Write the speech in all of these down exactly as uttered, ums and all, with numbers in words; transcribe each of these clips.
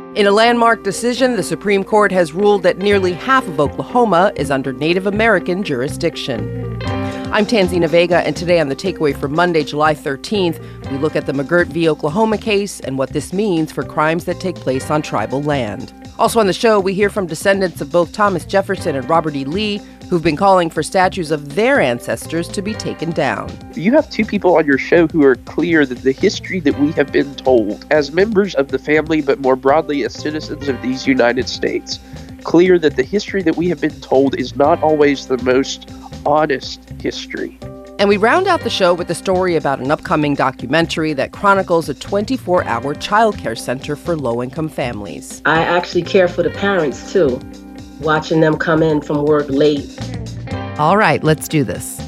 In a landmark decision, the Supreme Court has ruled that nearly half of Oklahoma is under Native American jurisdiction. I'm Tanzina Vega, and today on The Takeaway for Monday, July thirteenth, we look at the McGirt v. Oklahoma case and what this means for crimes that take place on tribal land. Also on the show, we hear from descendants of both Thomas Jefferson and Robert E. Lee, who've been calling for statues of their ancestors to be taken down. You have two people on your show who are clear that the history that we have been told as members of the family, but more broadly as citizens of these United States, clear that the history that we have been told is not always the most honest history. And we round out the show with a story about an upcoming documentary that chronicles a twenty-four hour childcare center for low-income families. I actually care for the parents, too, watching them come in from work late. All right, let's do this.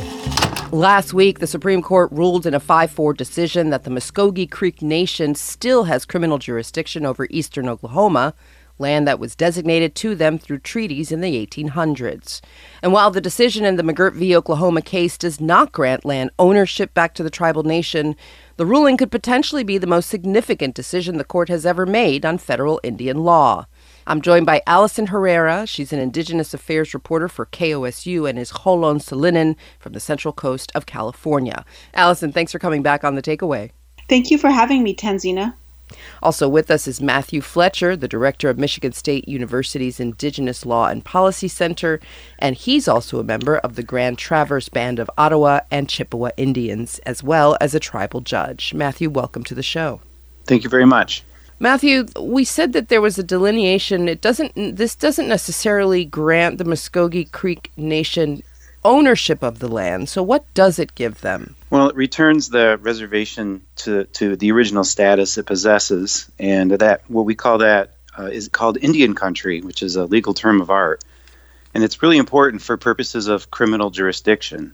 Last week, the Supreme Court ruled in a five four decision that the Muskogee Creek Nation still has criminal jurisdiction over eastern Oklahoma, land that was designated to them through treaties in the eighteen hundreds. And while the decision in the McGirt v. Oklahoma case does not grant land ownership back to the tribal nation, the ruling could potentially be the most significant decision the court has ever made on federal Indian law. I'm joined by Allison Herrera. She's an Indigenous Affairs reporter for K O S U and is Holon Salinin from the Central Coast of California. Allison, thanks for coming back on The Takeaway. Thank you for having me, Tanzina. Also with us is Matthew Fletcher, the director of Michigan State University's Indigenous Law and Policy Center, and he's also a member of the Grand Traverse Band of Ottawa and Chippewa Indians, as well as a tribal judge. Matthew, welcome to the show. Thank you very much. Matthew, we said that there was a delineation. It doesn't. This doesn't necessarily grant the Muskogee Creek Nation ownership of the land. So what does it give them? Well, it returns the reservation to, to the original status it possesses, and that what we call that uh, is called Indian country, which is a legal term of art. And it's really important for purposes of criminal jurisdiction.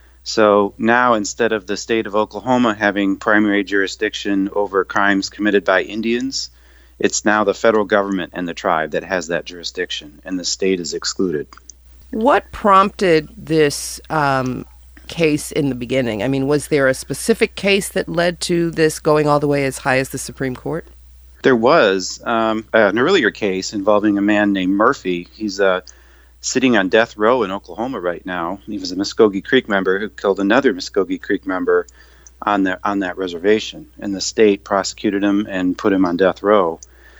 So now, instead of the state of Oklahoma having primary jurisdiction over crimes committed by Indians, it's now the federal government and the tribe that has that jurisdiction, and the state is excluded. What prompted this um, case in the beginning? I mean, was there a specific case that led to this going all the way as high as the Supreme Court? There was um, an earlier case involving a man named Murphy. He's uh, sitting on death row in Oklahoma right now. He was a Muskogee Creek member who killed another Muskogee Creek member on the, on that reservation, and the state prosecuted him and put him on death row.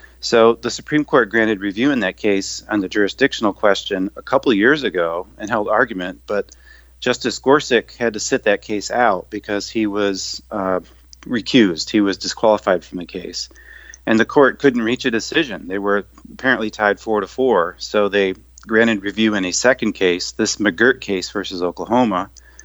So the Supreme Court granted review in that case on the jurisdictional question a couple of years ago and held argument, but Justice Gorsuch had to sit that case out because he was uh, recused. He was disqualified from the case. And the court couldn't reach a decision. They were apparently tied four to four, so they granted review in a second case, this McGirt case versus Oklahoma,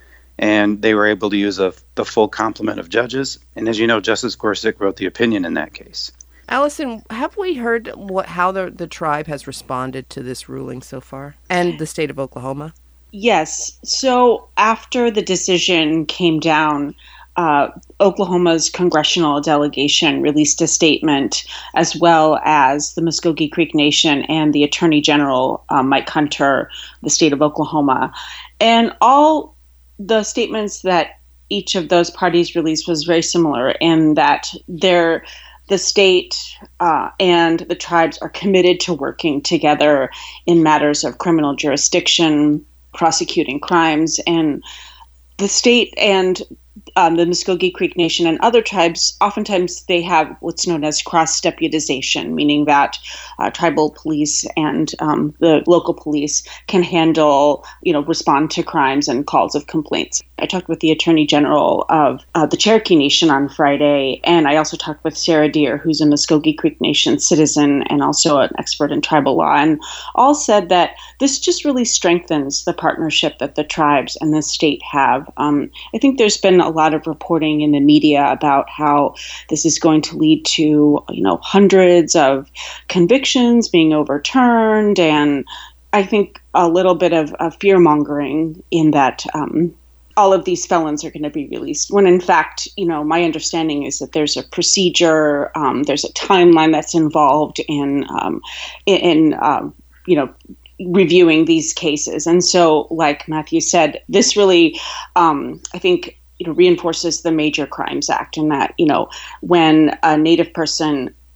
and they were able to use a, the full complement of judges. And as you know, Justice Gorsuch wrote the opinion in that case. Allison, have we heard what how the, the tribe has responded to this ruling so far, and the state of Oklahoma? Yes. So after the decision came down, uh, Oklahoma's congressional delegation released a statement, as well as the Muskogee Creek Nation and the Attorney General, uh, Mike Hunter, the state of Oklahoma. And all the statements that each of those parties released was very similar in that they're The state uh, and the tribes are committed to working together in matters of criminal jurisdiction, prosecuting crimes, and the state and um, the Muskogee Creek Nation and other tribes, oftentimes they have what's known as cross-deputization, meaning that uh, tribal police and um, the local police can handle, you know, respond to crimes and calls of complaints. I talked with the Attorney General of uh, the Cherokee Nation on Friday, and I also talked with Sarah Deer, who's a Muskogee Creek Nation citizen and also an expert in tribal law, and all said that this just really strengthens the partnership that the tribes and the state have. Um, I think there's been a lot of reporting in the media about how this is going to lead to, you know, hundreds of convictions being overturned, and I think a little bit of, of fear-mongering in that um, all of these felons are going to be released, when in fact, you know, my understanding is that there's a procedure, um, there's a timeline that's involved in, um, in, um, you know, reviewing these cases. And so, like Matthew said, this really, um, I think, you know, reinforces the Major Crimes Act, in that, you know, when a Native person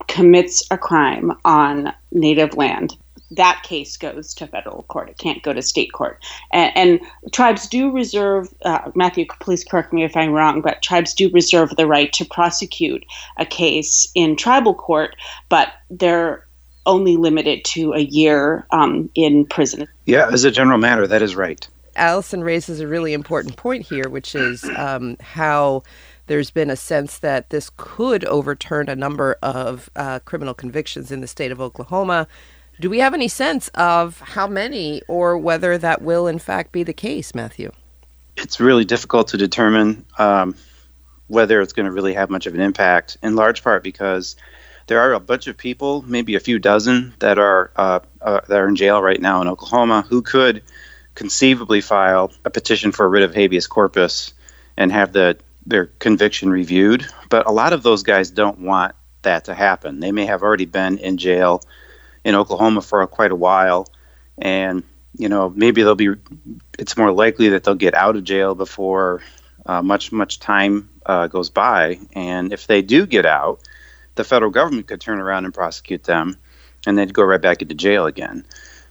commits a crime on Native land, that case goes to federal court. It can't go to state court. And, and tribes do reserve, uh, Matthew, please correct me if I'm wrong, but tribes do reserve the right to prosecute a case in tribal court, but they're only limited to a year um, in prison. Yeah, as a general matter, that is right. Allison raises a really important point here, which is um, how there's been a sense that this could overturn a number of uh, criminal convictions in the state of Oklahoma. Do we have any sense of how many or whether that will in fact be the case, Matthew? It's really difficult to determine um, whether it's going to really have much of an impact, in large part because there are a bunch of people, maybe a few dozen, that are uh, uh, that are in jail right now in Oklahoma who could conceivably file a petition for a writ of habeas corpus and have the their conviction reviewed. But a lot of those guys don't want that to happen. They may have already been in jail in Oklahoma for a, quite a while, and you know maybe they'll be. It's more likely that they'll get out of jail before uh, much much time uh, goes by. And if they do get out, the federal government could turn around and prosecute them, and they'd go right back into jail again.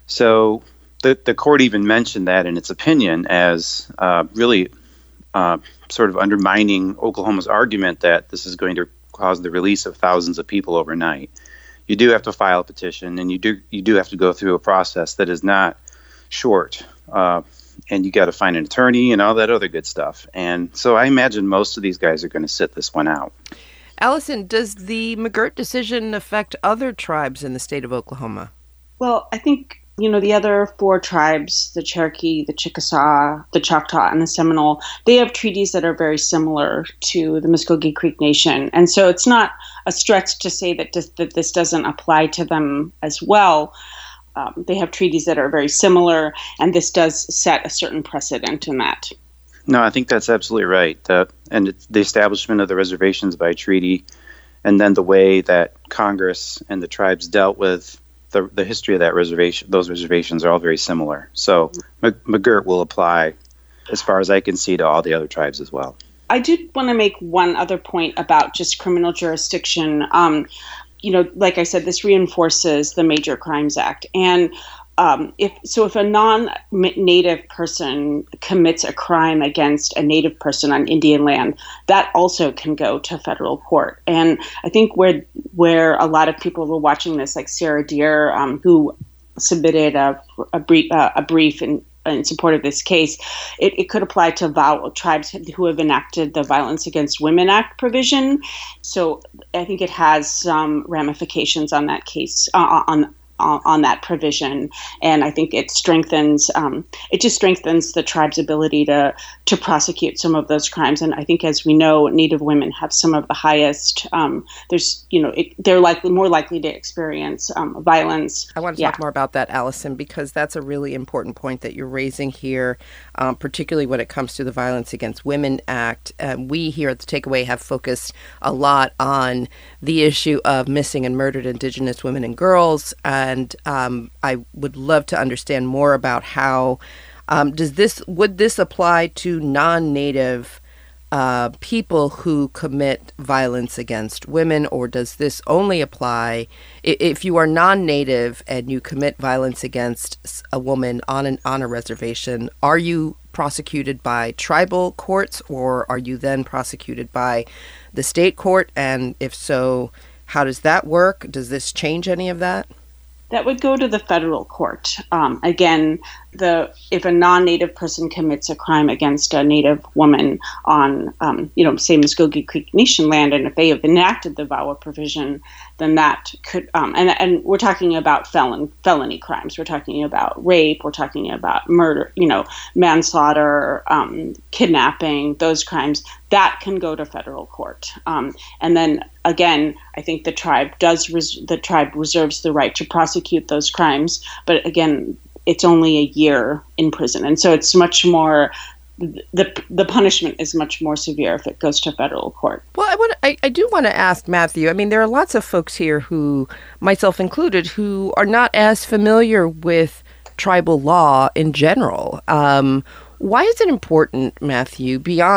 So the the court even mentioned that in its opinion as uh, really uh, sort of undermining Oklahoma's argument that this is going to cause the release of thousands of people overnight. You do have to file a petition, and you do you do have to go through a process that is not short, uh, and you got to find an attorney and all that other good stuff. And so I imagine most of these guys are going to sit this one out. Allison, does the McGirt decision affect other tribes in the state of Oklahoma? Well, I think, you know, the other four tribes, the Cherokee, the Chickasaw, the Choctaw, and the Seminole, they have treaties that are very similar to the Muskogee Creek Nation. And so it's not a stretch to say that this, that this doesn't apply to them as well. Um, they have treaties that are very similar, and this does set a certain precedent in that. No, I think that's absolutely right. Uh, and it's the establishment of the reservations by treaty, and then the way that Congress and the tribes dealt with the the history of that reservation, those reservations are all very similar. So McGirt will apply, as far as I can see, to all the other tribes as well. I did want to make one other point about just criminal jurisdiction. Um, you know, like I said, this reinforces the Major Crimes Act. And Um, if so, if a non-native person commits a crime against a native person on Indian land, that also can go to federal court. And I think where where a lot of people were watching this, like Sarah Deer, um, who submitted a a brief, uh, a brief in, in support of this case, it, it could apply to vow, tribes who have enacted the Violence Against Women Act provision. So I think it has some ramifications on that case, uh, on. on that provision. And I think it strengthens, um, it just strengthens the tribe's ability to to prosecute some of those crimes. And I think, as we know, Native women have some of the highest, um, there's, you know, it, they're likely more likely to experience um, violence. I want to yeah. talk more about that, Allison, because that's a really important point that you're raising here, um, particularly when it comes to the Violence Against Women Act. Uh, we here at The Takeaway have focused a lot on the issue of missing and murdered Indigenous women and girls. Uh, And um, I would love to understand more about how um, does this would this apply to non-Native uh, people who commit violence against women, or does this only apply if you are non-Native and you commit violence against a woman on an on a reservation? Are you prosecuted by tribal courts, or are you then prosecuted by the state court? And if so, how does that work? Does this change any of that? That would go to the federal court. Um, again, the if a non-Native person commits a crime against a Native woman on, um, you know, say Muskogee Creek Nation land, and if they have enacted the V A W A provision, then that could, um, and and we're talking about felon felony crimes. We're talking about rape. We're talking about murder. You know, manslaughter, um, kidnapping. Those crimes that can go to federal court. Um, and then again, I think the tribe does res- the tribe reserves the right to prosecute those crimes, but again, it's only a year in prison, and so it's much more. The the punishment is much more severe if it goes to federal court. Well, I want I, I do want to ask Matthew. I mean, there are lots of folks here who, myself included, who are not as familiar with tribal law in general. Um, why is it important, Matthew, beyond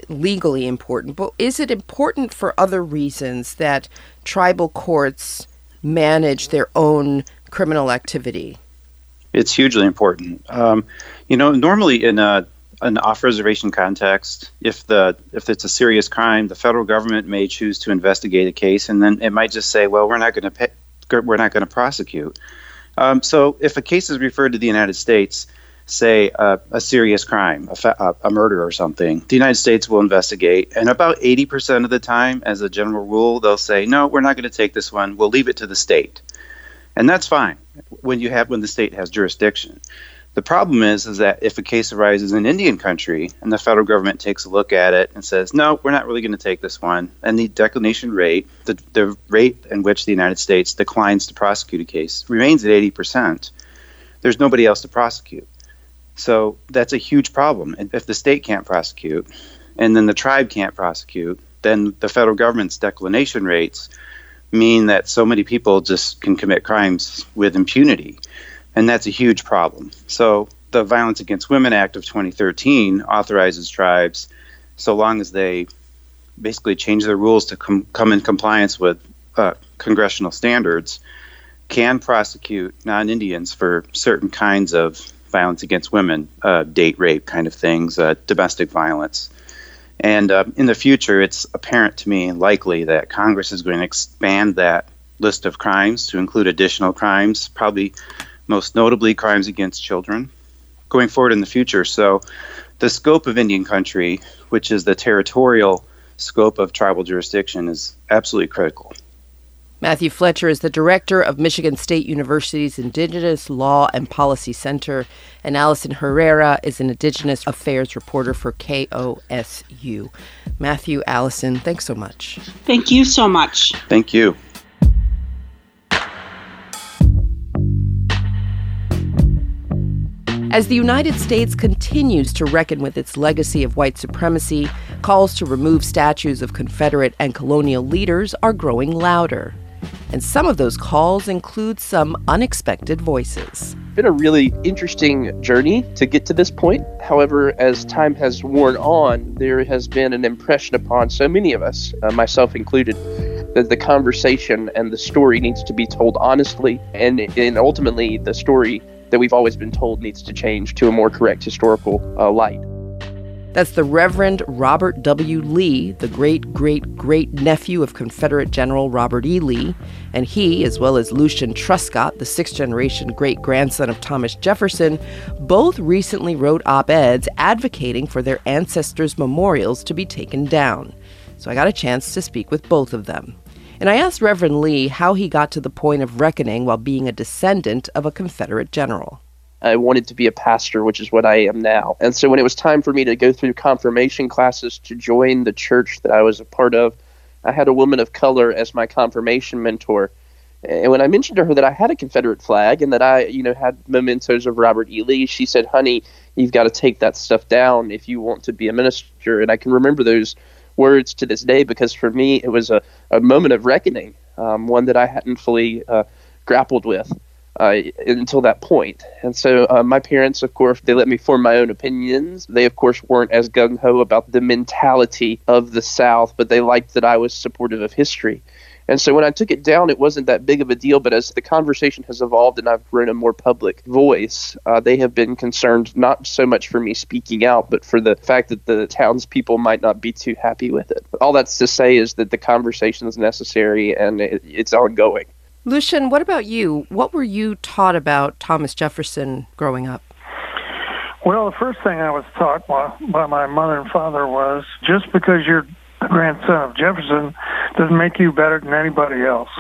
legally important, but is it important for other reasons that tribal courts manage their own criminal activity? It's hugely important. Um, you know, normally in a, an off-reservation context, if the if it's a serious crime, the federal government may choose to investigate a case, and then it might just say, "Well, we're not going to pay, we're not going to prosecute." Um, so, if a case is referred to the United States, say uh, a serious crime, a, fa- a murder or something, the United States will investigate, and about eighty percent of the time, as a general rule, they'll say, "No, we're not going to take this one. We'll leave it to the state," and that's fine when you have when the state has jurisdiction. The problem is, is that if a case arises in Indian country and the federal government takes a look at it and says, no, we're not really going to take this one, and the declination rate, the, the rate in which the United States declines to prosecute a case remains at eighty percent, there's nobody else to prosecute. So that's a huge problem. And if the state can't prosecute and then the tribe can't prosecute, then the federal government's declination rates mean that so many people just can commit crimes with impunity. And that's a huge problem. So the Violence Against Women Act of twenty thirteen authorizes tribes, so long as they basically change their rules to com- come in compliance with uh, congressional standards, can prosecute non-Indians for certain kinds of violence against women, uh, date rape kind of things, uh, domestic violence. And uh, in the future, it's apparent to me likely that Congress is going to expand that list of crimes to include additional crimes, probably most notably crimes against children, going forward in the future. So the scope of Indian country, which is the territorial scope of tribal jurisdiction, is absolutely critical. Matthew Fletcher is the director of Michigan State University's Indigenous Law and Policy Center, and Allison Herrera is an Indigenous Affairs reporter for K O S U. Matthew, Allison, thanks so much. Thank you so much. Thank you. As the United States continues to reckon with its legacy of white supremacy, calls to remove statues of Confederate and colonial leaders are growing louder. And some of those calls include some unexpected voices. It's been a really interesting journey to get to this point. However, as time has worn on, there has been an impression upon so many of us, uh, myself included, that the conversation and the story needs to be told honestly, and, and ultimately the story that we've always been told needs to change to a more correct historical uh, light. That's the Reverend Robert W. Lee, the great-great-great-nephew of Confederate General Robert E. Lee, and he, as well as Lucian Truscott, the sixth-generation great-grandson of Thomas Jefferson, both recently wrote op-eds advocating for their ancestors' memorials to be taken down. So I got a chance to speak with both of them. And I asked Reverend Lee how he got to the point of reckoning while being a descendant of a Confederate general. I wanted to be a pastor, which is what I am now. And so when it was time for me to go through confirmation classes to join the church that I was a part of, I had a woman of color as my confirmation mentor. And when I mentioned to her that I had a Confederate flag and that I, you know, had mementos of Robert E. Lee, she said, "Honey, you've got to take that stuff down if you want to be a minister." And I can remember those words to this day because for me it was a, a moment of reckoning, um, one that I hadn't fully uh, grappled with uh, until that point. And so uh, my parents, of course, they let me form my own opinions. They, of course, weren't as gung-ho about the mentality of the South, but they liked that I was supportive of history. And so when I took it down, it wasn't that big of a deal, but as the conversation has evolved and I've grown a more public voice, uh, they have been concerned not so much for me speaking out, but for the fact that the townspeople might not be too happy with it. All that's to say is that the conversation is necessary and it, it's ongoing. Lucian, what about you? What were you taught about Thomas Jefferson growing up? Well, the first thing I was taught by, by my mother and father was just because you're the grandson of Jefferson doesn't make you better than anybody else.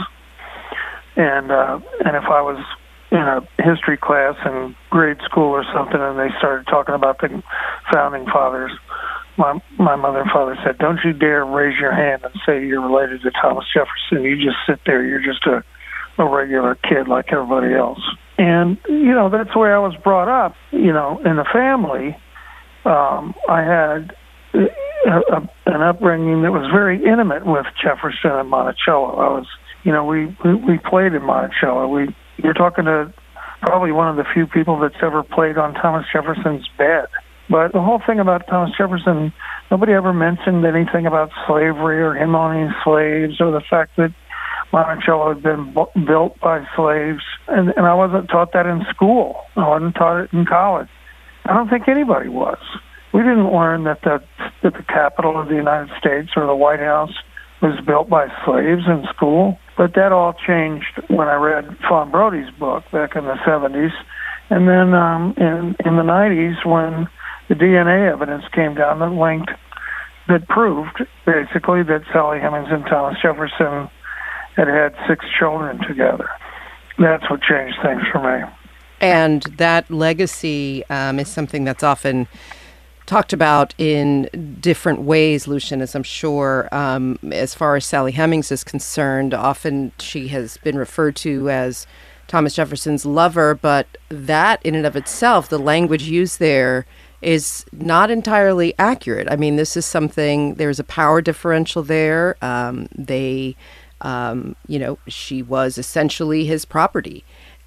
And uh, and if I was in a history class in grade school or something and they started talking about the founding fathers, my my mother and father said, "Don't you dare raise your hand and say you're related to Thomas Jefferson. You just sit there. You're just a, a regular kid like everybody else." And, you know, that's the way I was brought up. You know, in the family, um, I had A, a, an upbringing that was very intimate with Jefferson and Monticello. I was, you know, we, we, we played in Monticello. We, you're talking to probably one of the few people that's ever played on Thomas Jefferson's bed. But the whole thing about Thomas Jefferson, nobody ever mentioned anything about slavery or him owning slaves or the fact that Monticello had been bu- built by slaves. And, and I wasn't taught that in school. I wasn't taught it in college. I don't think anybody was. We didn't learn that the, that the Capitol of the United States or the White House was built by slaves in school. But that all changed when I read Fawn Brody's book back in the seventies. And then um, in, in the nineties when the D N A evidence came down that linked, that proved basically that Sally Hemings and Thomas Jefferson had had six children together. That's what changed things for me. And that legacy um, is something that's often talked about in different ways, Lucian, as I'm sure. Um, as far as Sally Hemings is concerned, often she has been referred to as Thomas Jefferson's lover, but that in and of itself, the language used there is not entirely accurate. I mean, this is something, there's a power differential there. Um, they, um, you know, she was essentially his property.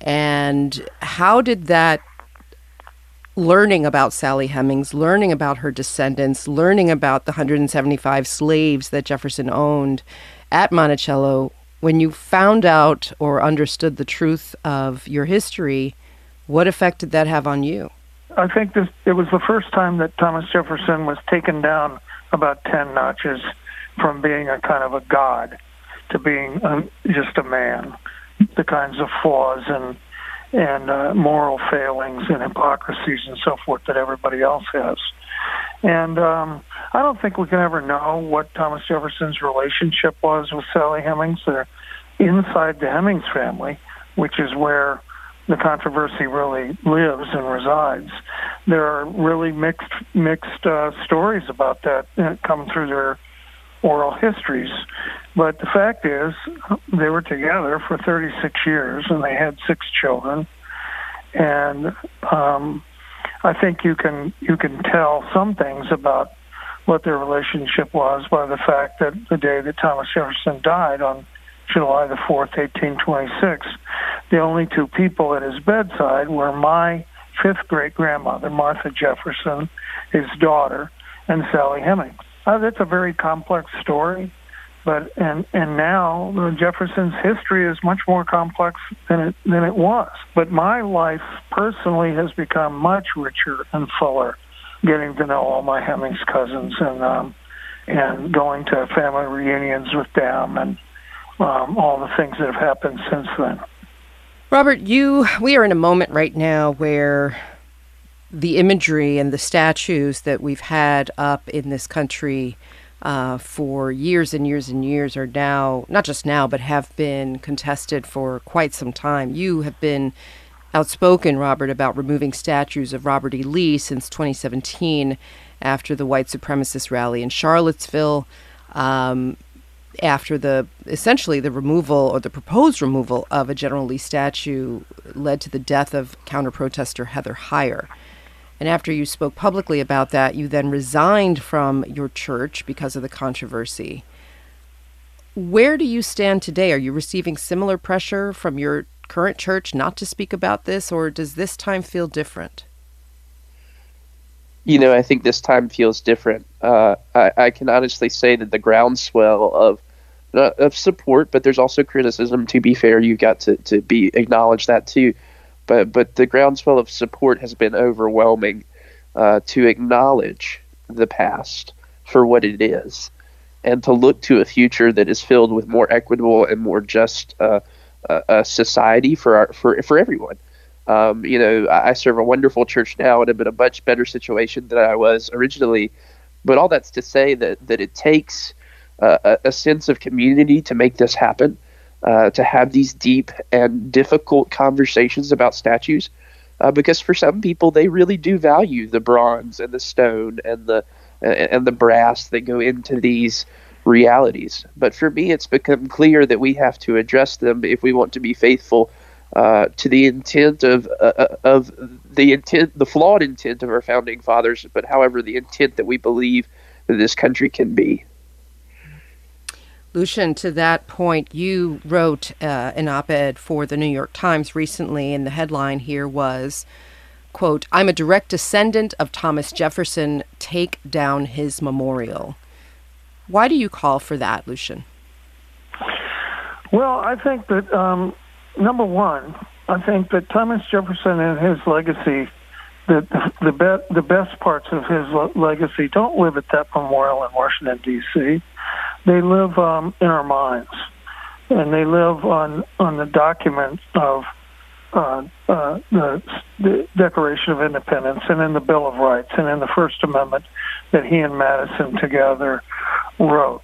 And how did that learning about Sally Hemings, learning about her descendants, learning about the one hundred seventy-five slaves that Jefferson owned at Monticello, when you found out or understood the truth of your history, what effect did that have on you? I think this, it was the first time that Thomas Jefferson was taken down about ten notches from being a kind of a god to being a, just a man. The kinds of flaws and and uh, moral failings and hypocrisies and so forth that everybody else has. And um, I don't think we can ever know what Thomas Jefferson's relationship was with Sally Hemings. They're inside the Hemings family, which is where the controversy really lives and resides. There are really mixed mixed uh, stories about that that come through their oral histories. But the fact is, they were together for thirty-six years, and they had six children. And um, I think you can you can tell some things about what their relationship was by the fact that the day that Thomas Jefferson died, on July the fourth, eighteen twenty-six, the only two people at his bedside were my fifth great-grandmother, Martha Jefferson, his daughter, and Sally Hemings. Uh, that's a very complex story, but and and now uh, Jefferson's history is much more complex than it than it was. But my life personally has become much richer and fuller, getting to know all my Hemings cousins and um, and going to family reunions with them and um, all the things that have happened since then. Robert, you we are in a moment right now where the imagery and the statues that we've had up in this country uh, for years and years and years are now, not just now, but have been contested for quite some time. You have been outspoken, Robert, about removing statues of Robert E. Lee since twenty seventeen after the white supremacist rally in Charlottesville, um, after the, essentially the removal or the proposed removal of a General Lee statue led to the death of counter-protester Heather Heyer. And after you spoke publicly about that, you then resigned from your church because of the controversy. Where do you stand today? Are you receiving similar pressure from your current church not to speak about this, or does this time feel different? You know, I think this time feels different. Uh, I, I can honestly say that the groundswell of uh, of support, but there's also criticism. To be fair, you got to, to be acknowledge that too. But but the groundswell of support has been overwhelming uh, to acknowledge the past for what it is, and to look to a future that is filled with more equitable and more just uh, uh, a society for our, for for everyone. Um, you know, I serve a wonderful church now, and I'm in a much better situation than I was originally. But all that's to say that that it takes uh, a, a sense of community to make this happen. Uh, to have these deep and difficult conversations about statues, uh, because for some people they really do value the bronze and the stone and the uh, and the brass that go into these realities. But for me, it's become clear that we have to address them if we want to be faithful uh, to the intent of uh, of the intent, the flawed intent of our founding fathers, but however the intent that we believe that this country can be. Lucian, to that point, you wrote uh, an op-ed for the New York Times recently, and the headline here was, quote, "I'm a direct descendant of Thomas Jefferson. Take down his memorial." Why do you call for that, Lucian? Well, I think that, um, number one, I think that Thomas Jefferson and his legacy, the the, be- the best parts of his le- legacy don't live at that memorial in Washington, D C They live um, in our minds, and they live on, on the document of uh, uh, the, the Declaration of Independence and in the Bill of Rights and in the First Amendment that he and Madison together wrote.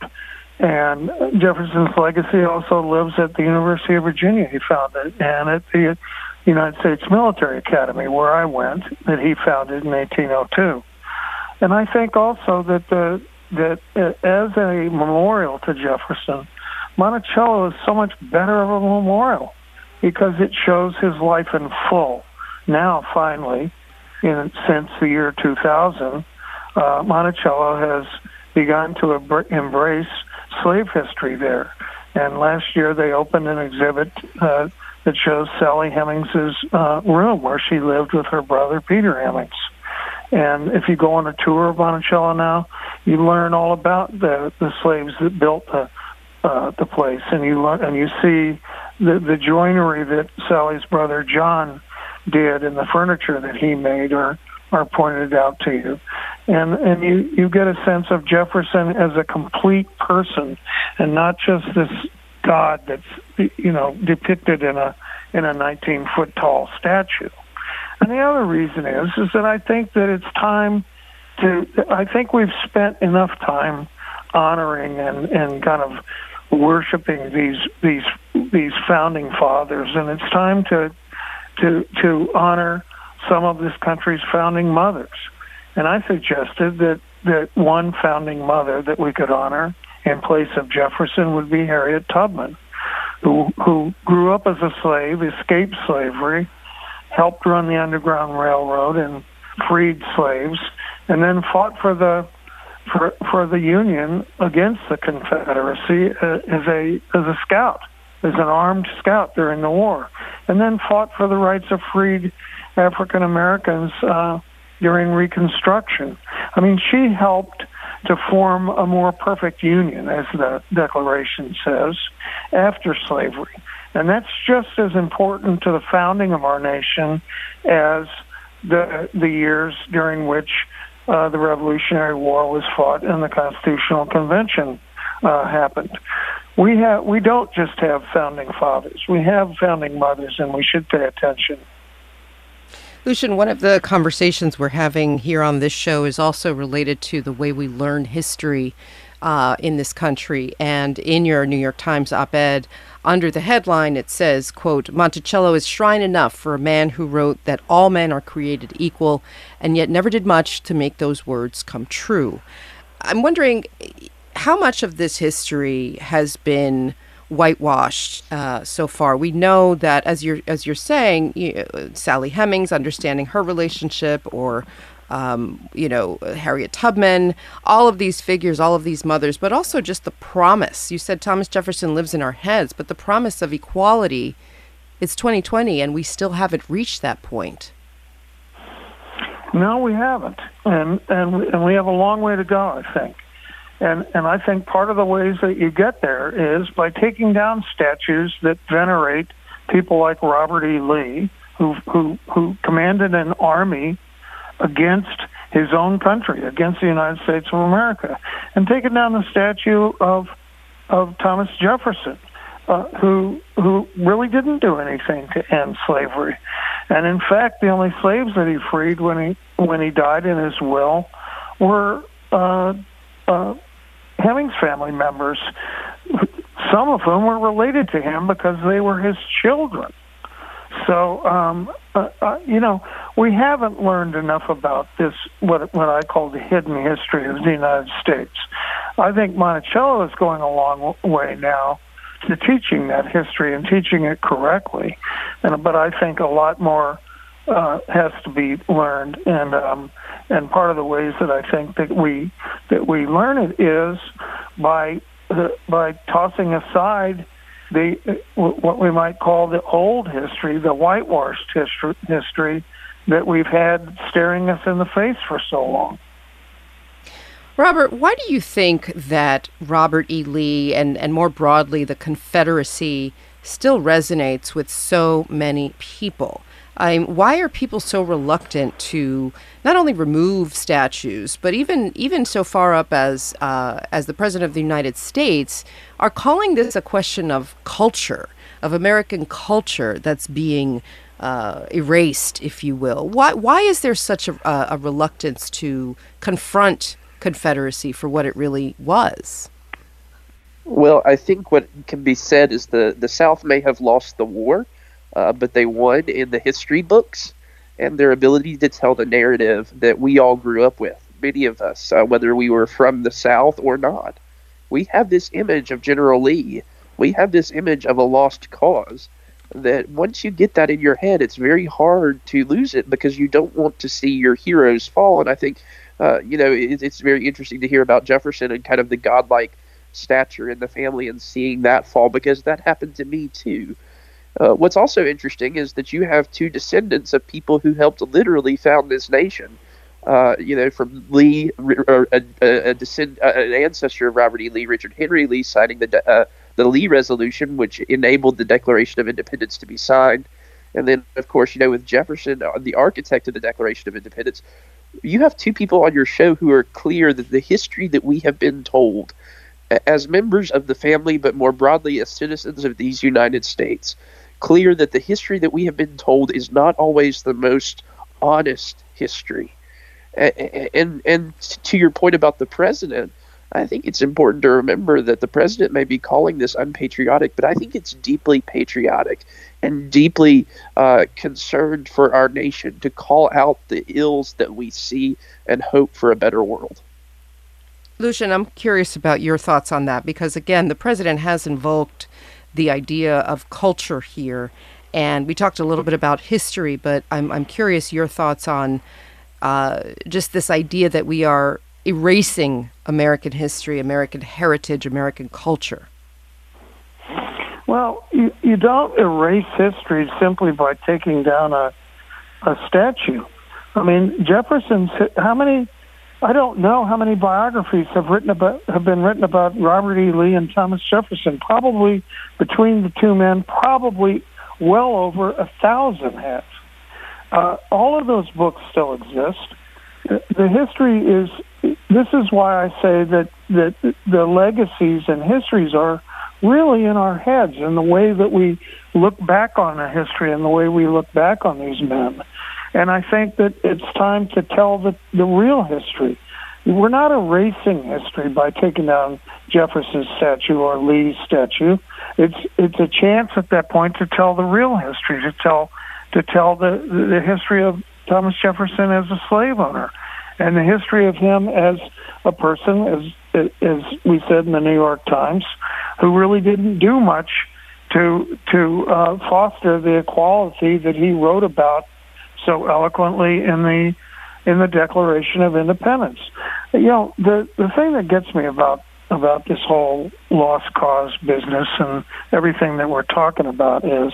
And Jefferson's legacy also lives at the University of Virginia he founded, and at the United States Military Academy, where I went, that he founded in eighteen oh two. And I think also that the, that as a memorial to Jefferson, Monticello is so much better of a memorial because it shows his life in full. Now, finally, in, since the year two thousand, uh, Monticello has begun to ab- embrace slave history there. And last year they opened an exhibit uh, that shows Sally Hemings's uh, room where she lived with her brother Peter Hemings. And if you go on a tour of Monticello now, you learn all about the, the slaves that built the uh, the place, and you learn, and you see the, the joinery that Sally's brother John did and the furniture that he made are are pointed out to you. And and you, you get a sense of Jefferson as a complete person and not just this god that's, you know, depicted in a in a nineteen foot tall statue. And the other reason is is that I think that it's time to I think we've spent enough time honoring and, and kind of worshiping these these these founding fathers, and it's time to to to honor some of this country's founding mothers. And I suggested that, that one founding mother that we could honor in place of Jefferson would be Harriet Tubman, who who grew up as a slave, escaped slavery, helped run the Underground Railroad and freed slaves, and then fought for the for for the Union against the Confederacy uh, as a as a scout, as an armed scout during the war, and then fought for the rights of freed African Americans uh, during Reconstruction. I mean, she helped to form a more perfect union, as the Declaration says, after slavery. And that's just as important to the founding of our nation as the the years during which uh, the Revolutionary War was fought and the Constitutional Convention uh, happened. We have we don't just have founding fathers. We have founding mothers, and we should pay attention. Lucian, one of the conversations we're having here on this show is also related to the way we learn history uh, in this country. And in your New York Times op-ed, under the headline, it says, quote, "Monticello is shrine enough for a man who wrote that all men are created equal and yet never did much to make those words come true." I'm wondering how much of this history has been whitewashed uh, so far. We know that, as you're as you're saying, you, Sally Hemings, understanding her relationship, or um, you know, Harriet Tubman, all of these figures, all of these mothers, but also just the promise. You said Thomas Jefferson lives in our heads, but the promise of equality. It's twenty twenty, and we still haven't reached that point. No, we haven't, and and and we have a long way to go, I think. And and I think part of the ways that you get there is by taking down statues that venerate people like Robert E. Lee, who who who commanded an army against his own country, against the United States of America, and taking down the statue of of Thomas Jefferson, uh, who who really didn't do anything to end slavery, and in fact, the only slaves that he freed when he when he died in his will were Uh, uh, Hemings family members, some of whom were related to him because they were his children. So, um, uh, uh, you know, we haven't learned enough about this, what what I call the hidden history of the United States. I think Monticello is going a long way now to teaching that history and teaching it correctly. And but I think a lot more uh, has to be learned, and um, and part of the ways that I think that we that we learn it is by the, by tossing aside the what we might call the old history, the whitewashed history, history that we've had staring us in the face for so long. Robert, why do you think that Robert E. Lee and, and more broadly the Confederacy still resonates with so many people? I mean, why are people so reluctant to not only remove statues, but even even so far up as uh, as the President of the United States are calling this a question of culture, of American culture that's being uh, erased, if you will? Why why is there such a, a reluctance to confront Confederacy for what it really was? Well, I think what can be said is the, the South may have lost the war, uh, but they won in the history books and their ability to tell the narrative that we all grew up with, many of us, uh, whether we were from the South or not. We have this image of General Lee. We have this image of a lost cause that once you get that in your head, it's very hard to lose it because you don't want to see your heroes fall. And I think Uh, you know, it, it's very interesting to hear about Jefferson and kind of the godlike stature in the family and seeing that fall, because that happened to me too. Uh, what's also interesting is that you have two descendants of people who helped literally found this nation. Uh, you know, from Lee, or a, a, a descend, uh, an ancestor of Robert E. Lee, Richard Henry Lee, signing the uh, the Lee Resolution, which enabled the Declaration of Independence to be signed. And then, of course, you know, with Jefferson, the architect of the Declaration of Independence, you have two people on your show who are clear that the history that we have been told as members of the family, but more broadly as citizens of these United States, clear that the history that we have been told is not always the most honest history. And, and, and to your point about the president, I think it's important to remember that the president may be calling this unpatriotic, but I think it's deeply patriotic and deeply uh, concerned for our nation to call out the ills that we see and hope for a better world. Lucien, I'm curious about your thoughts on that, because, again, the president has invoked the idea of culture here, and we talked a little bit about history, but I'm, I'm curious your thoughts on uh, just this idea that we are erasing American history, American heritage, American culture. Well, you, you don't erase history simply by taking down a a statue. I mean, Jefferson's, how many, I don't know how many biographies have written about have been written about Robert E. Lee and Thomas Jefferson. Probably between the two men, probably well over a thousand have. Uh, all of those books still exist. The history is, this is why I say that, that the legacies and histories are really in our heads, and the way that we look back on the history and the way we look back on these men. And I think that it's time to tell the, the real history. We're not erasing history by taking down Jefferson's statue or Lee's statue. It's it's a chance at that point to tell the real history, to tell to tell the, the history of Thomas Jefferson as a slave owner, and the history of him as a person, as as we said in the New York Times, who really didn't do much to to uh, foster the equality that he wrote about so eloquently in the in the Declaration of Independence. You know, the the thing that gets me about about this whole lost cause business and everything that we're talking about is,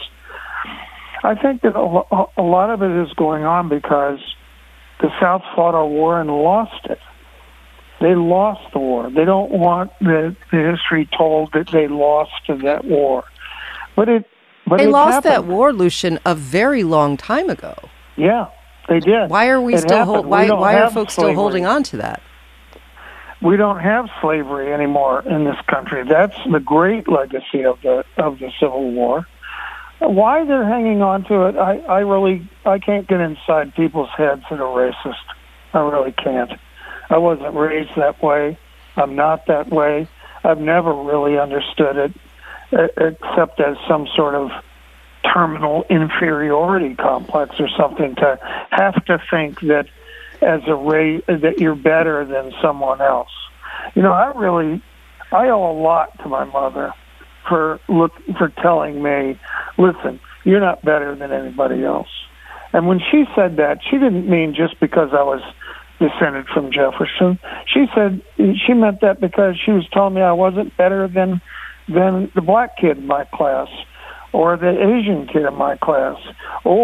I think that a, a lot of it is going on because the South fought a war and lost it. They lost the war. They don't want the, the history told that they lost that war. But it but They it lost happened. that war, Lucien, a very long time ago. Yeah, they did. Why are we It still happened. hold, We why don't why are have folks slavery. still holding on to that? We don't have slavery anymore in this country. That's the great legacy of the of the Civil War. Why they're hanging on to it, I, I really I can't get inside people's heads that are racist. I really can't. I wasn't raised that way. I'm not that way. I've never really understood it, except as some sort of terminal inferiority complex or something, to have to think that as a race that you're better than someone else. You know, I really I owe a lot to my mother for look for telling me, listen, you're not better than anybody else. And when she said that, she didn't mean just because I was descended from Jefferson. She said she meant that because she was telling me I wasn't better than than the black kid in my class, or the Asian kid in my class, or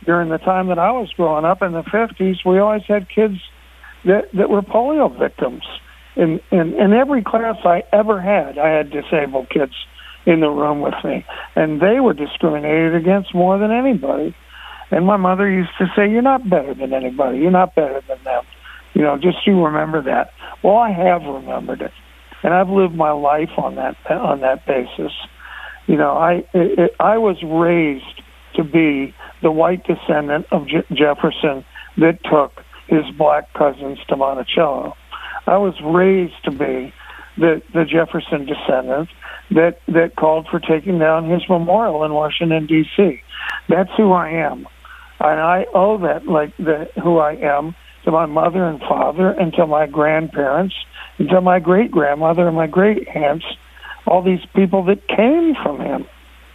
during the time that I was growing up in the fifties, we always had kids that, that were polio victims. In, in, in every class I ever had, I had disabled kids in the room with me, and they were discriminated against more than anybody. And my mother used to say, "You're not better than anybody. You're not better than them. You know, just you remember that." Well, I have remembered it, and I've lived my life on that on that basis. You know, I it, I was raised to be the white descendant of Je- Jefferson that took his black cousins to Monticello. I was raised to be the the Jefferson descendant that that called for taking down his memorial in Washington, D C That's who I am. And I owe that, like the who I am, to my mother and father, and to my grandparents, and to my great-grandmother and my great-aunts, all these people that came from him.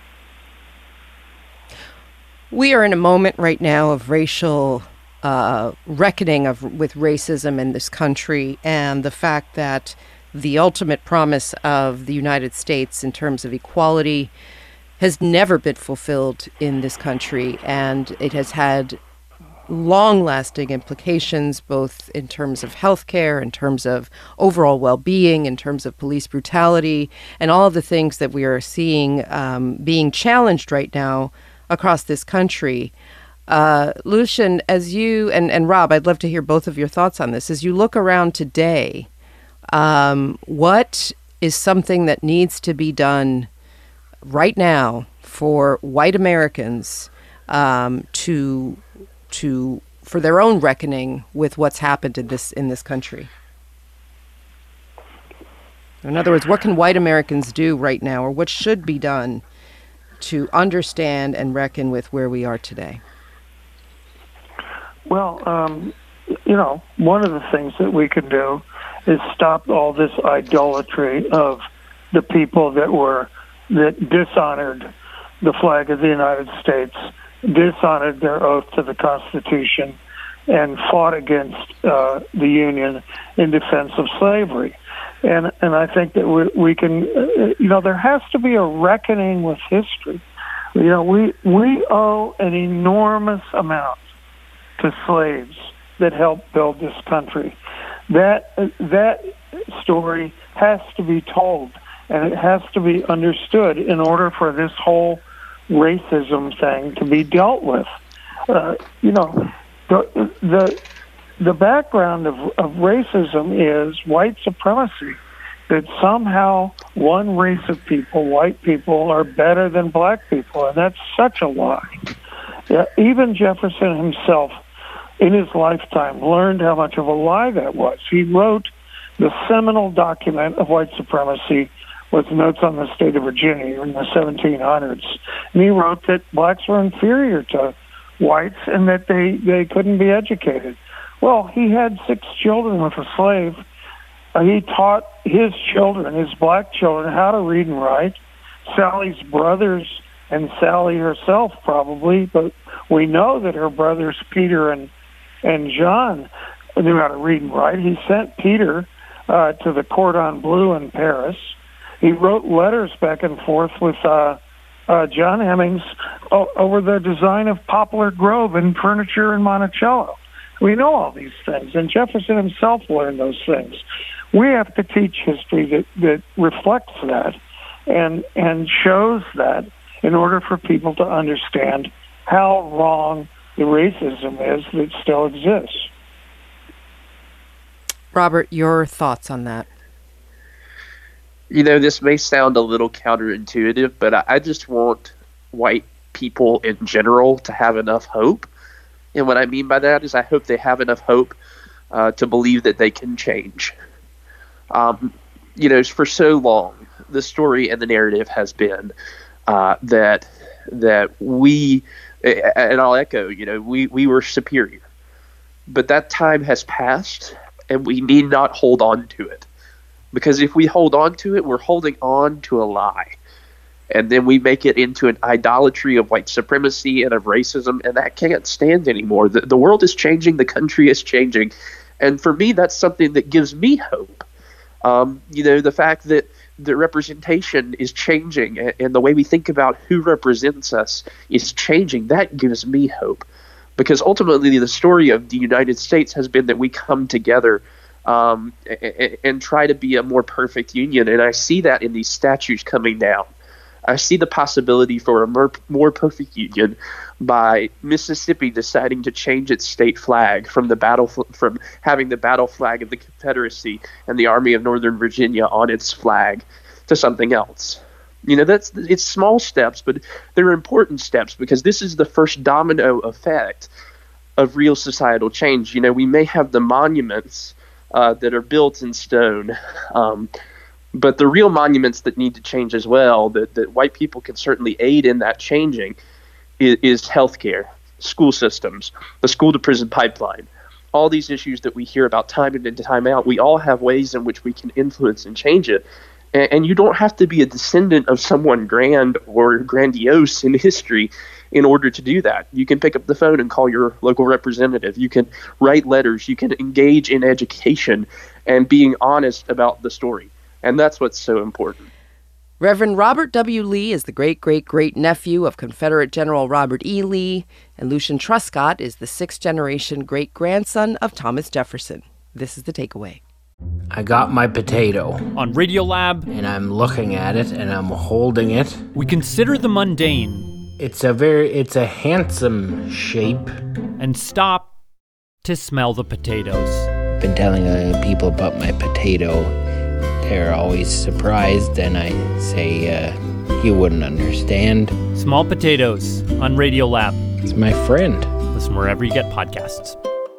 We are in a moment right now of racial uh, reckoning of with racism in this country, and the fact that the ultimate promise of the United States in terms of equality has never been fulfilled in this country, and it has had long-lasting implications, both in terms of healthcare, in terms of overall well-being, in terms of police brutality, and all of the things that we are seeing um, being challenged right now across this country. Uh, Lucian, as you, and, and Rob, I'd love to hear both of your thoughts on this. As you look around today, um, what is something that needs to be done right now for white Americans um, to to for their own reckoning with what's happened in this in this country? In other words, what can white Americans do right now, or what should be done to understand and reckon with where we are today? Well, um, you know, one of the things that we can do is stop all this idolatry of the people that were that dishonored the flag of the United States, dishonored their oath to the Constitution, and fought against uh, the Union in defense of slavery. And and I think that we, we can, uh, you know, there has to be a reckoning with history. You know, we we owe an enormous amount to slaves that helped build this country. That that story has to be told, and it has to be understood in order for this whole racism thing to be dealt with. Uh, you know, the the the background of, of racism is white supremacy, that somehow one race of people, white people, are better than black people, and that's such a lie. Yeah, even Jefferson himself, in his lifetime, learned how much of a lie that was. He wrote the seminal document of white supremacy with notes on the state of Virginia in the seventeen hundreds. And he wrote that blacks were inferior to whites and that they, they couldn't be educated. Well, he had six children with a slave. Uh, he taught his children, his black children, how to read and write. Sally's brothers and Sally herself probably, but we know that her brothers Peter and and John knew how to read and write. He sent Peter uh, to the Cordon Bleu in Paris. He wrote letters back and forth with uh, uh, John Hemmings o- over the design of Poplar Grove and furniture in Monticello. We know all these things, and Jefferson himself learned those things. We have to teach history that, that reflects that and and shows that in order for people to understand how wrong the racism is that still exists. Robert, your thoughts on that? You know, this may sound a little counterintuitive, but I, I just want white people in general to have enough hope. And what I mean by that is I hope they have enough hope uh, to believe that they can change. Um, you know, for so long, the story and the narrative has been uh, that that we, and I'll echo, you know, we, we were superior. But that time has passed, and we need not hold on to it. Because if we hold on to it, we're holding on to a lie. And then we make it into an idolatry of white supremacy and of racism, and that can't stand anymore. The, the world is changing. The country is changing. And for me, that's something that gives me hope. Um, you know, the fact that the representation is changing, and, and the way we think about who represents us is changing. That gives me hope, because ultimately the story of the United States has been that we come together um, and, and try to be a more perfect union, and I see that in these statues coming down. I see the possibility for a more, more perfect union by Mississippi deciding to change its state flag from the battle from having the battle flag of the Confederacy and the Army of Northern Virginia on its flag to something else. You know, that's it's small steps, but they're important steps, because this is the first domino effect of real societal change. You know, we may have the monuments uh, that are built in stone, um, but the real monuments that need to change as well, that, that white people can certainly aid in that changing, is, is healthcare, school systems, the school-to-prison pipeline. All these issues that we hear about time in and time out, we all have ways in which we can influence and change it. And, and you don't have to be a descendant of someone grand or grandiose in history in order to do that. You can pick up the phone and call your local representative. You can write letters. You can engage in education and being honest about the story. And that's what's so important. Reverend Robert W. Lee is the great-great-great-nephew of Confederate General Robert E. Lee, and Lucian Truscott is the sixth-generation great-grandson of Thomas Jefferson. This is the takeaway. I got my potato. On Radiolab, and I'm looking at it, and I'm holding it. we consider the mundane It's a very, it's a handsome shape. and stop to smell the potatoes. Been telling uh, people about my potato. They're always surprised, and I say, uh, you wouldn't understand. Small Potatoes on Radiolab. It's my friend. Listen wherever you get podcasts.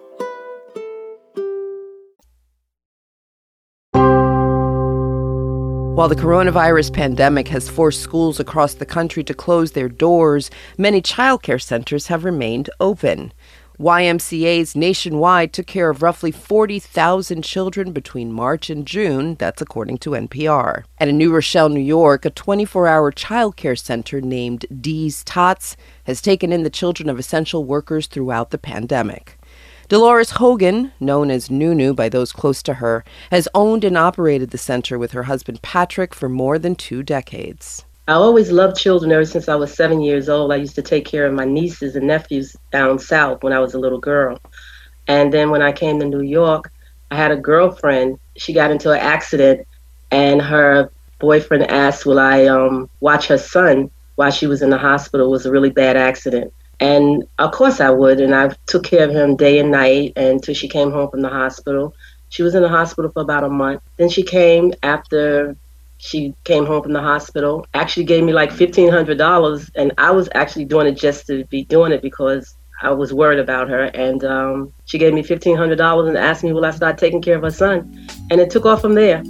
While the coronavirus pandemic has forced schools across the country to close their doors, many childcare centers have remained open. Y M C As nationwide took care of roughly forty thousand children between March and June, that's according to N P R. At in New Rochelle, New York, a twenty-four hour childcare center named Dee's Tots has taken in the children of essential workers throughout the pandemic. Dolores Hogan, known as Nunu by those close to her, has owned and operated the center with her husband Patrick for more than two decades. I always loved children ever since I was seven years old. I used to take care of my nieces and nephews down south when I was a little girl. And then when I came to New York, I had a girlfriend. She got into an accident, and her boyfriend asked, will I um, watch her son while she was in the hospital? It was a really bad accident. And of course I would, and I took care of him day and night until she came home from the hospital. She was in the hospital for about a month. Then she came after she came home from the hospital, actually gave me like fifteen hundred dollars, and I was actually doing it just to be doing it because I was worried about her. And um, she gave me fifteen hundred dollars and asked me will I start taking care of her son, and it took off from there.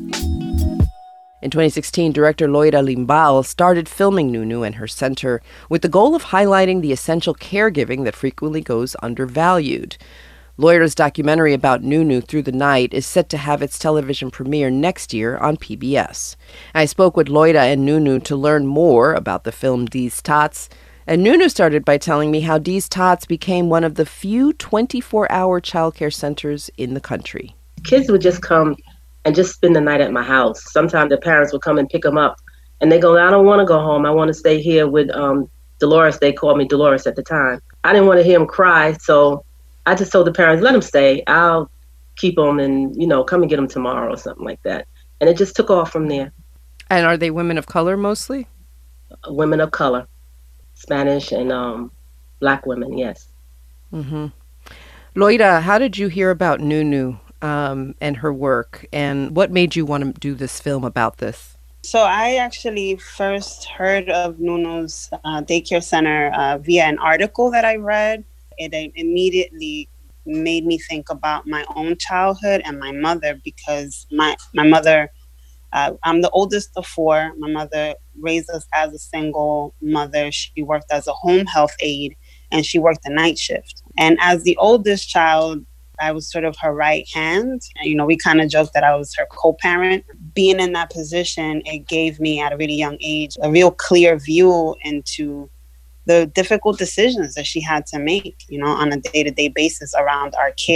In twenty sixteen, director Loida Limbal started filming Nunu and her center with the goal of highlighting the essential caregiving that frequently goes undervalued. Loida's documentary about Nunu Through the Night is set to have its television premiere next year on P B S. I spoke with Loida and Nunu to learn more about the film Dee's Tots, and Nunu started by telling me how Dee's Tots became one of the few twenty-four hour childcare centers in the country. Kids would just come and just spend the night at my house. Sometimes the parents would come and pick them up, and they go, I don't want to go home. I want to stay here with um, Dolores. They called me Dolores at the time. I didn't want to hear them cry, so I just told the parents, let them stay. I'll keep them and, you know, come and get them tomorrow or something like that. And it just took off from there. And are they women of color mostly? Women of color, Spanish and um, Black women, yes. Mm-hmm. Loida, how did you hear about Nunu um, and her work? And what made you want to do this film about this? So I actually first heard of Nunu's uh, daycare center uh, via an article that I read. It immediately made me think about my own childhood and my mother, because my, my mother, uh, I'm the oldest of four. My mother raised us as a single mother. She worked as a home health aide, and she worked the night shift. And as the oldest child, I was sort of her right hand. And, you know, we kind of joked that I was her co-parent. Being in that position, it gave me at a really young age a real clear view into the difficult decisions that she had to make, you know, on a day-to-day basis around our care.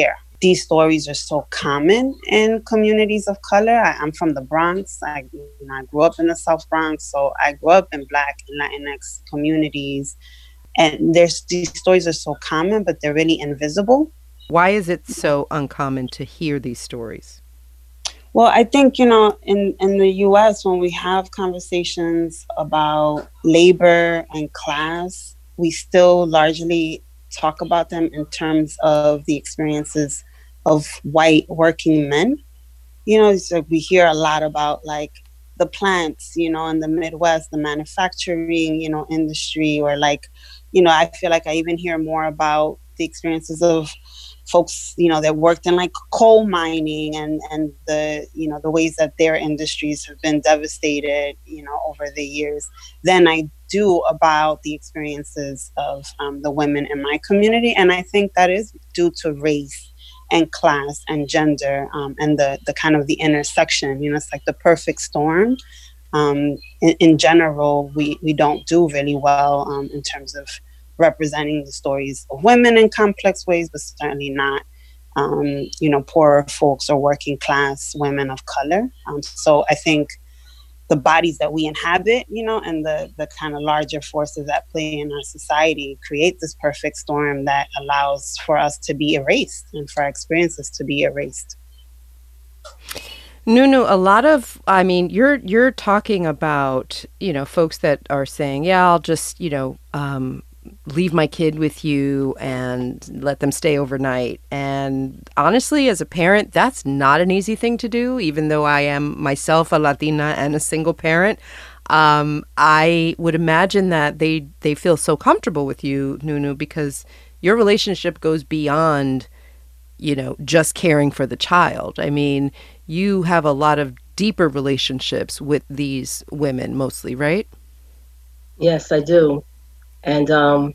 these stories are so common in communities of color. I, I'm from the Bronx. I, you know, I grew up in the South Bronx, so I grew up in Black and Latinx communities. And there's these stories are so common, but they're really invisible. Why is it so uncommon to hear these stories? Well, I think, you know, in, in the U S, when we have conversations about labor and class, we still largely talk about them in terms of the experiences of white working men. You know, so we hear a lot about like the plants, you know, in the Midwest, the manufacturing, you know, industry, or like, you know, I feel like I even hear more about the experiences of folks, you know, that worked in like coal mining and, and the, you know, the ways that their industries have been devastated, you know, over the years than I do about the experiences of um, the women in my community. And I think that is due to race and class and gender um, and the, the kind of the intersection, you know, it's like the perfect storm. Um, in, in general, we, we don't do really well um, in terms of representing the stories of women in complex ways, but certainly not, um, you know, poorer folks or working class women of color. Um, so I think the bodies that we inhabit, you know, and the, the kind of larger forces at play in our society create this perfect storm that allows for us to be erased and for our experiences to be erased. Nunu, a lot of, I mean, you're you're talking about, you know, folks that are saying, yeah, I'll just, you know, um, leave my kid with you and let them stay overnight. And honestly, as a parent, that's not an easy thing to do, even though I am myself a Latina and a single parent. Um, I would imagine that they, they feel so comfortable with you, Nunu, because your relationship goes beyond, you know, just caring for the child. I mean, you have a lot of deeper relationships with these women mostly, right? Yes, I do. And um,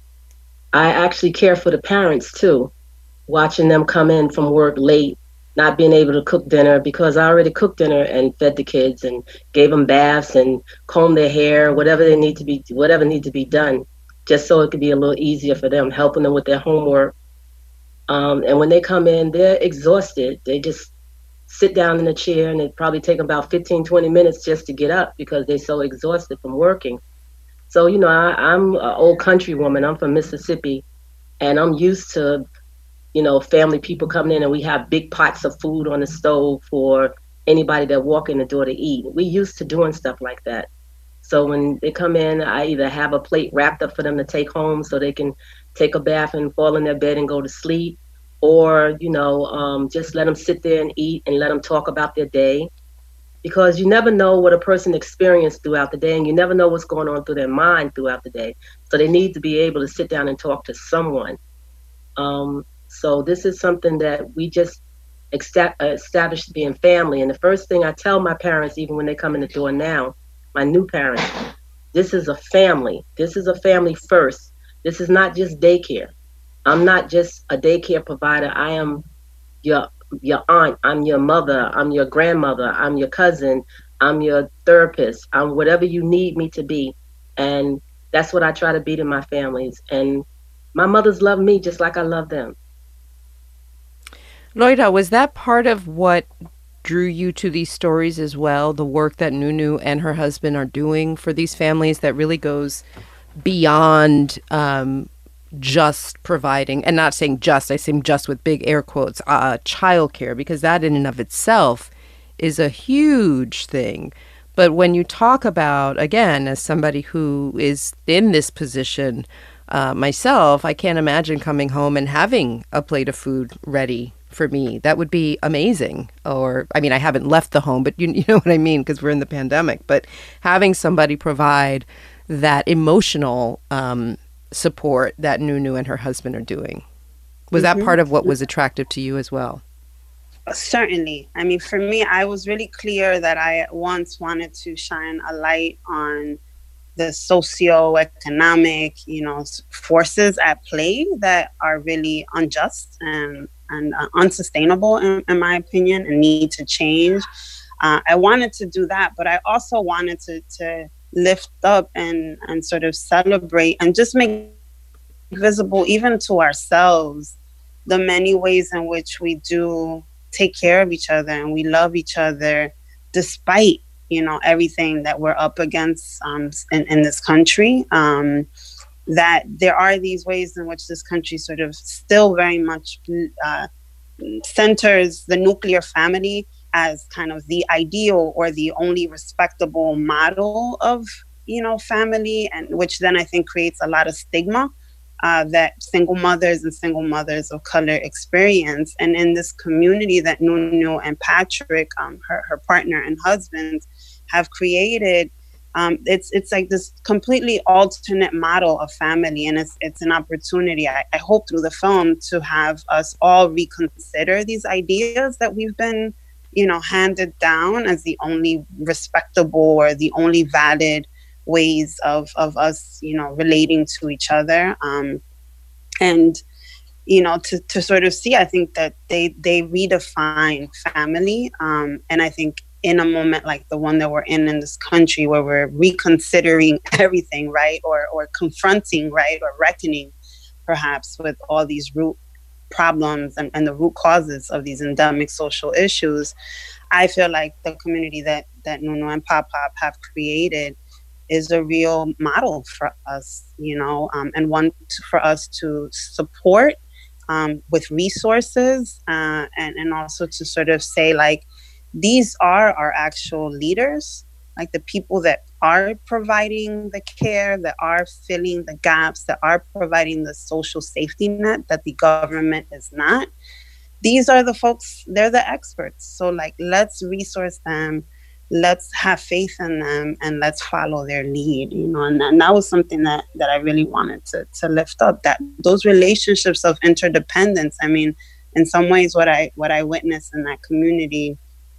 I actually care for the parents too, watching them come in from work late, not being able to cook dinner because I already cooked dinner and fed the kids and gave them baths and combed their hair, whatever they need to be, whatever needs to be done, just so it could be a little easier for them, helping them with their homework. Um, and when they come in, they're exhausted. They just sit down in a chair and it probably take about fifteen, twenty minutes just to get up because they're so exhausted from working. So, you know, I, I'm an old country woman. I'm from Mississippi, and I'm used to, you know, family people coming in, and we have big pots of food on the stove for anybody that walk in the door to eat. We used to doing stuff like that. So when they come in, I either have a plate wrapped up for them to take home so they can take a bath and fall in their bed and go to sleep, or, you know, um, just let them sit there and eat and let them talk about their day. Because you never know what a person experienced throughout the day, and you never know what's going on through their mind throughout the day. So they need to be able to sit down and talk to someone. Um, so this is something that we just esta- established being family. And the first thing I tell my parents, even when they come in the door now, my new parents, this is a family. This is a family first. This is not just daycare. I'm not just a daycare provider. I am your your aunt, I'm your mother, I'm your grandmother, I'm your cousin, I'm your therapist, I'm whatever you need me to be. And that's what I try to be to my families. And my mothers love me just like I love them. Loida, was that part of what drew you to these stories as well? The work that Nunu and her husband are doing for these families that really goes beyond um, just providing, and not saying just, I say just with big air quotes, uh, childcare, because that in and of itself is a huge thing. But when you talk about, again, as somebody who is in this position uh, myself, I can't imagine coming home and having a plate of food ready for me. That would be amazing. Or, I mean, I haven't left the home, but you, you know what I mean, because we're in the pandemic. But having somebody provide that emotional um support that Nunu and her husband are doing. Was mm-hmm. that part of what was attractive to you as well? Certainly. I mean, for me, I was really clear that I once wanted to shine a light on the socioeconomic, you know, forces at play that are really unjust and, and uh, unsustainable, in, in my opinion, and need to change. Uh, I wanted to do that, but I also wanted to, to lift up and, and sort of celebrate and just make visible even to ourselves the many ways in which we do take care of each other and we love each other despite, you know, everything that we're up against um, in, in this country. Um, that there are these ways in which this country sort of still very much uh, centers the nuclear family as kind of the ideal or the only respectable model of, you know, family, and which then I think creates a lot of stigma uh, that single mothers and single mothers of color experience. And in this community that Nunu and Patrick, um, her, her partner and husband, have created, um, it's it's like this completely alternate model of family. And it's it's an opportunity, I, I hope, through the film to have us all reconsider these ideas that we've been, you know, handed down as the only respectable or the only valid ways of, of us, you know, relating to each other. Um, and, you know, to, to sort of see, I think that they, they redefine family. Um, and I think in a moment like the one that we're in in this country, where we're reconsidering everything, right? Or, or confronting, right? Or reckoning perhaps with all these root problems and, and the root causes of these endemic social issues, I feel like the community that, that Nunu and Pop Pop have created is a real model for us, you know, um, and one to, for us to support um, with resources uh, and, and also to sort of say, like, these are our actual leaders, like the people that are providing the care, that are filling the gaps, that are providing the social safety net that the government is not. These are the folks, they're the experts. So, like, let's resource them, let's have faith in them, and let's follow their lead, you know. And, and that was something that, that I really wanted to, to lift up, that those relationships of interdependence. I mean, in some ways, what I what I witnessed in that community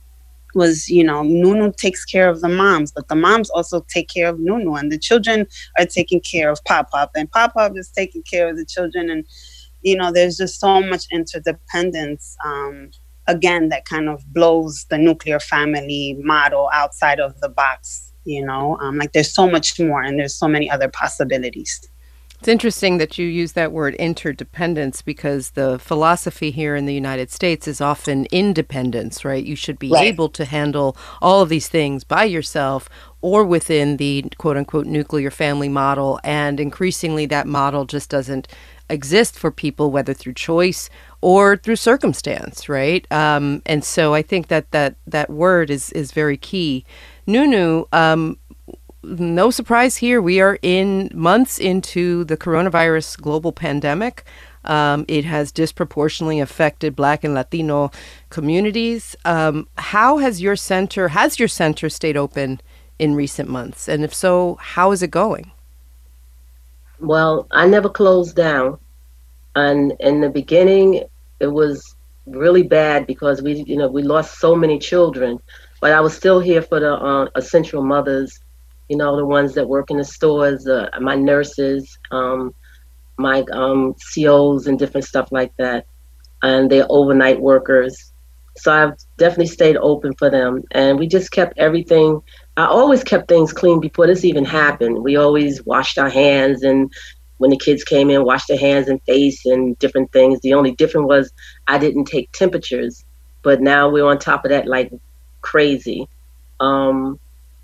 was, you know, Nunu takes care of the moms, but the moms also take care of Nunu, and the children are taking care of Pop Pop, and Pop Pop is taking care of the children. And, you know, there's just so much interdependence, um, again, that kind of blows the nuclear family model outside of the box, you know, um, like there's so much more and there's so many other possibilities. It's interesting that you use that word interdependence, because the philosophy here in the United States is often independence, right? You should be right. able to handle all of these things by yourself or within the quote unquote nuclear family model. And increasingly that model just doesn't exist for people, whether through choice or through circumstance, right? Um, and so I think that that, that word is, is very key. Nunu, um, no surprise here. We are in months into the coronavirus global pandemic. Um, it has disproportionately affected Black and Latino communities. Um, how has your center, has your center stayed open in recent months? And if so, how is it going? Well, I never closed down. And in the beginning, it was really bad because we, you know, we lost so many children. But I was still here for the uh, essential mothers, you know, the ones that work in the stores, uh, my nurses, um, my um, C Os and different stuff like that, and they're overnight workers. So I've definitely stayed open for them. And we just kept everything, I always kept things clean before this even happened. We always washed our hands, and when the kids came in, washed their hands and face and different things. The only difference was I didn't take temperatures, but now we're on top of that like crazy. Um,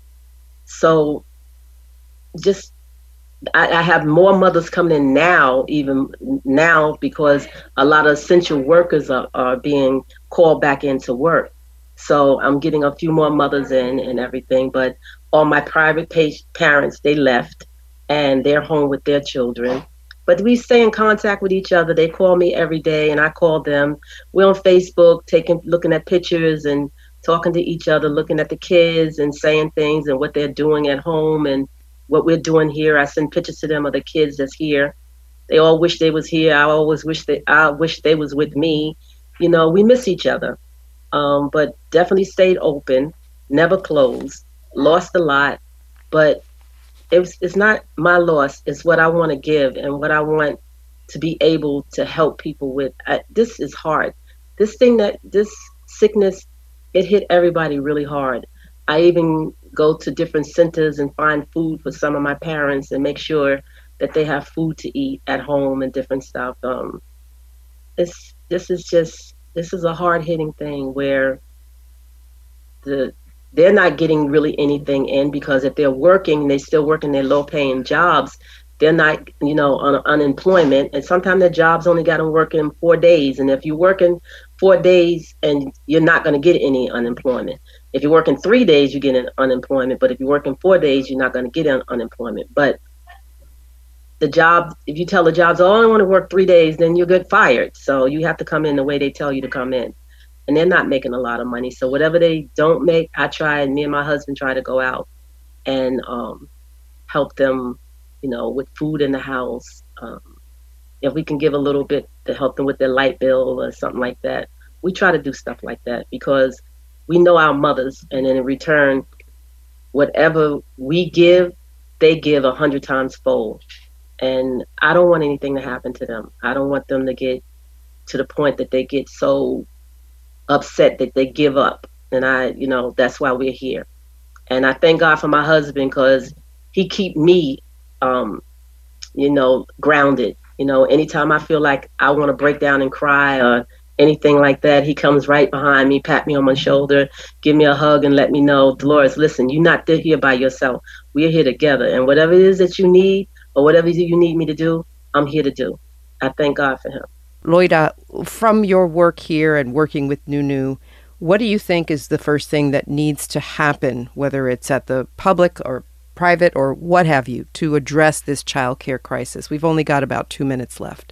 So just, I, I have more mothers coming in now, even now, because a lot of essential workers are, are being called back into work. So I'm getting a few more mothers in and everything, but all my private page parents, they left and they're home with their children. But we stay in contact with each other. They call me every day and I call them. We're on Facebook, taking, looking at pictures and talking to each other, looking at the kids and saying things and what they're doing at home and what we're doing here. I send pictures to them of the kids that's here. They all wish they was here. I always wish they, I wish they was with me. You know, we miss each other, um, but definitely stayed open, never closed, lost a lot, but it's, it's not my loss. It's what I want to give and what I want to be able to help people with. I, this is hard. This thing that, this sickness, it hit everybody really hard. I even go to different centers and find food for some of my parents and make sure that they have food to eat at home and different stuff. Um, it's this is just this is a hard hitting thing where the they're not getting really anything in, because if they're working, they're still working their low paying jobs. They're not, you know, on unemployment, and sometimes their jobs only got them working four days. And if you're working four days, and you're not going to get any unemployment. If you're working three days, you get an unemployment. But if you're working four days, you're not going to get an unemployment. But the job, if you tell the jobs, oh, I only want to work three days, then you'll get fired. So you have to come in the way they tell you to come in. And they're not making a lot of money. So whatever they don't make, I try, and me and my husband try to go out and um, help them, you know, with food in the house. Um, if we can give a little bit to help them with their light bill or something like that, we try to do stuff like that, because we know our mothers, and in return, whatever we give, they give a hundred times fold. And I don't want anything to happen to them. I don't want them to get to the point that they get so upset that they give up. And I, you know, that's why we're here. And I thank God for my husband, because he keep me, um, you know, grounded. You know, anytime I feel like I want to break down and cry or anything like that, he comes right behind me, pat me on my shoulder, give me a hug, and let me know, Dolores, listen, you're not here by yourself. We're here together. And whatever it is that you need, or whatever you need me to do, I'm here to do. I thank God for him. Loida, from your work here and working with Nunu, what do you think is the first thing that needs to happen, whether it's at the public or private or what have you, to address this child care crisis? We've only got about two minutes left.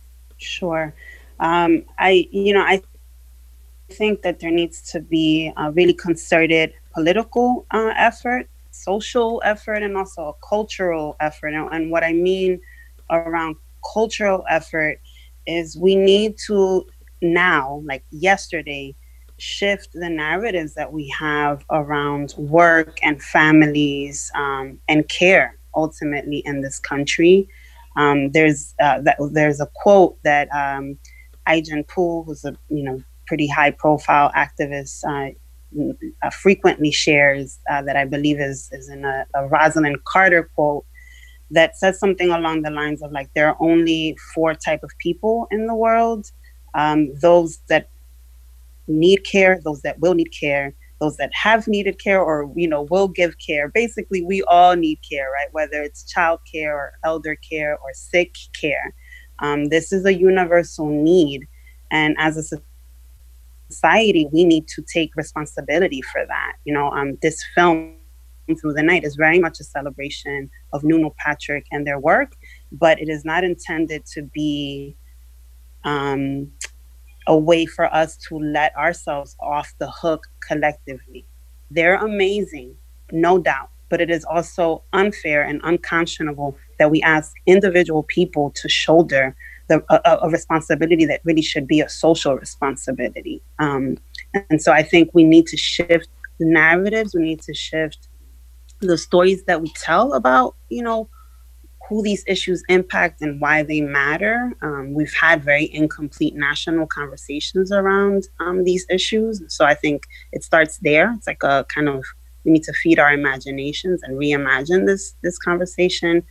Sure. Um, I, you know, I think that there needs to be a really concerted political uh, effort, social effort, and also a cultural effort. And, and what I mean around cultural effort is we need to now, like yesterday, shift the narratives that we have around work and families um, and care ultimately in this country. Um, there's uh, that, there's a quote that um, Ai-jen Poo, who's a you know pretty high profile activist, uh, uh, frequently shares uh, that I believe is is in a, a Rosalind Carter quote that says something along the lines of like, there are only four type of people in the world: um, those that need care, those that will need care, those that have needed care or, you know, will give care. Basically, we all need care, right? Whether it's child care or elder care or sick care. Um, this is a universal need. And as a society, we need to take responsibility for that. You know, um, this film, Through the Night, is very much a celebration of Nunu Patrick and their work, but it is not intended to be um, a way for us to let ourselves off the hook collectively. They're amazing, no doubt, but it is also unfair and unconscionable that we ask individual people to shoulder the, a, a responsibility that really should be a social responsibility. Um, and so I think we need to shift the narratives. We need to shift the stories that we tell about, you know, who these issues impact and why they matter. Um, we've had very incomplete national conversations around um, these issues. So I think it starts there. It's like a kind of, we need to feed our imaginations and reimagine this, this conversation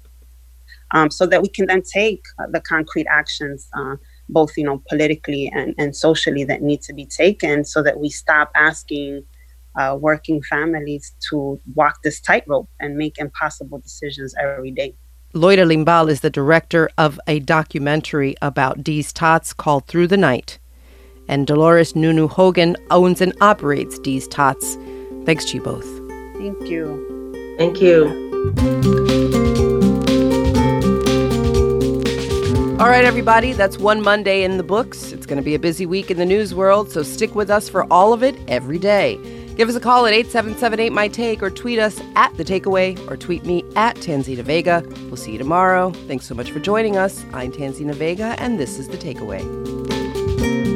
um, so that we can then take uh, the concrete actions, uh, both, you know, politically and, and socially, that need to be taken, so that we stop asking uh, working families to walk this tightrope and make impossible decisions every day. Loida Limbal is the director of a documentary about Dees Tots called Through the Night. And Dolores Nunu Hogan owns and operates Dees Tots. Thanks to you both. Thank you. Thank you. All right, everybody, that's one Monday in the books. It's going to be a busy week in the news world, so stick with us for all of it every day. Give us a call at eight seven seven eight, M Y, T A K E or tweet us at The Takeaway or tweet me at Tanzina Vega. We'll see you tomorrow. Thanks so much for joining us. I'm Tanzina Vega, and this is The Takeaway.